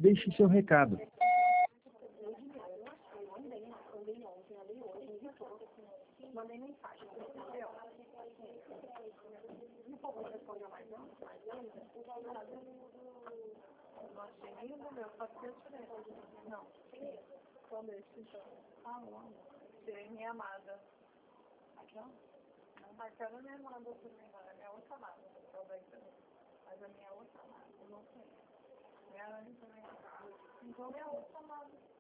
Deixe seu recado. Mandei mensagem, entendeu? Não vou responder mais, não? Não achei nem o meu, só que eu tirei. Não. Qual desse, então? Ah, não. Tirei minha amada. Aqui, ó. Não, aquela é minha amada também, não. É minha outra amada. Mas a minha outra amada, eu não sei. Minha também. Então, minha outra amada.